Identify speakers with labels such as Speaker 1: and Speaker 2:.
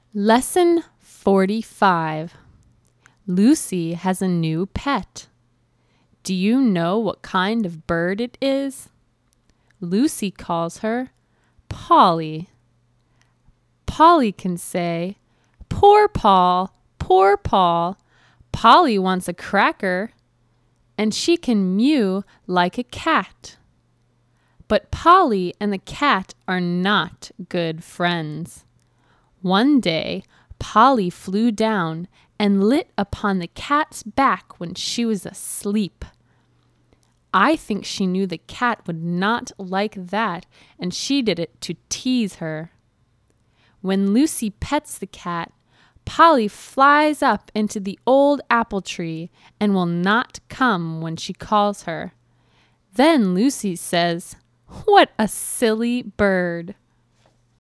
Speaker 1: Lesson 45. Lucy has a new pet. Do you know what kind of bird it is? Lucy calls her Polly. Polly can say, "Poor Paul, poor Paul. Polly wants a cracker." And she can mew like a cat. But Polly and the cat are not good friends. One day, Polly flew down and lit upon the cat's back when she was asleep. I think she knew the cat would not like that, and she did it to tease her. When Lucy pets the cat, Polly flies up into the old apple tree and will not come when she calls her. Then Lucy says, "What a silly bird!"